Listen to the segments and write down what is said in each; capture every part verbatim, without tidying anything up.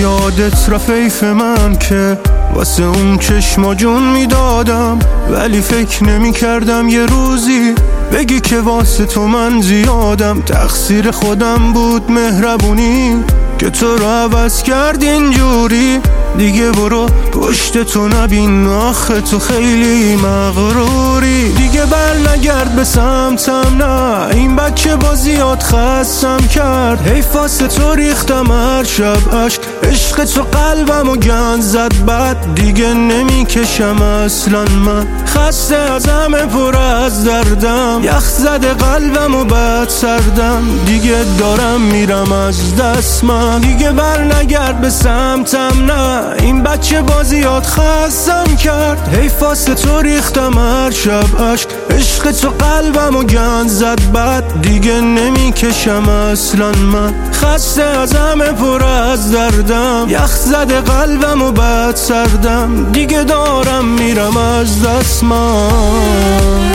یادت رفیف من که واسه اون چشما جون میدادم، ولی فکر نمی کردم یه روزی بگی که واسه تو من زیادم. تقصیر خودم بود مهربونی که تو رو عوض کرد اینجوری. دیگه برو پشت تو نبین، آخه تو خیلی مغروری. دیگه بر نگرد به سمتم، نه این بچه با زیاد خستم کرد. حیف واسه تو ریختم هر شب عشق، عشق تو قلبم و گند زد بد. دیگه نمیکشم اصلا من، خسته از همه پر از دردم. یخ زده قلبم و بد سردم، دیگه دارم میرم از دست من. دیگه بر نگرد به سمتم، نه این بچه با زیاد خستم کرد. حیف واسه تو ریختم هر شب عشق، عشق تو قلبم و گند زد بد. دیگه نمیکشم اصلا من، خسته از همه پر از دردم. یخ زده قلبم و بد سردم، دیگه دارم میرم از دست من.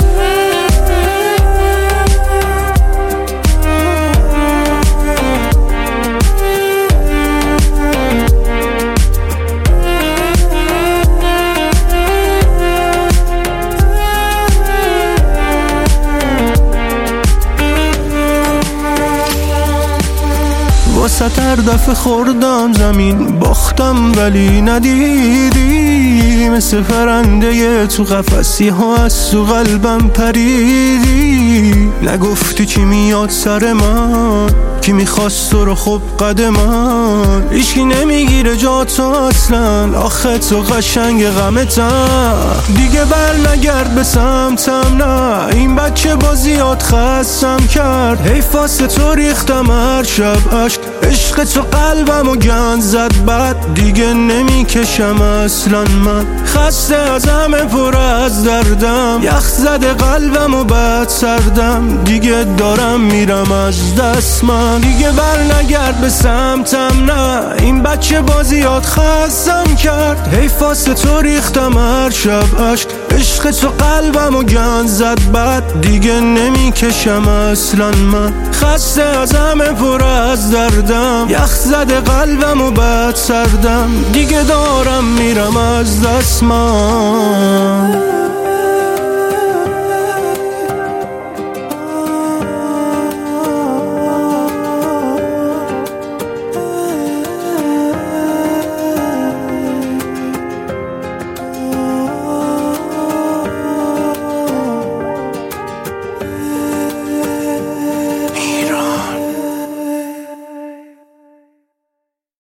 واسه هر دفعه خوردم زمین، باختم ولی ندیدی. مثل پرنده تو قفسی ها از تو قلبم پریدی. نگفتی چی میاد سر من، کی میخواست تو رو خب قد من. هیچکی نمیگیره جا تو اصلا، آخه تو قشنگ غمتم. دیگه بر نگرد به سمتم، نه این بچه با زیاد خستم کرد. حیف واسه تو ریختم هر شب عشق، عشق تو قلبم و گند زد بد. دیگه نمیکشم اصلا من، خسته از همه پر از دردم. یخ زده قلبم و بد سردم، دیگه دارم میرم از دست من. دیگه بر نگرد به سمتم، نه این بچه با زیاد خستم کرد. حیف واسه تو ریختم هر شب عشق، عشق تو قلبم و گند زد بد. دیگه نمیکشم اصلا من، خسته از همه پر از دردم. یخ زده قلبم و بد سردم، دیگه دارم میرم از دست من.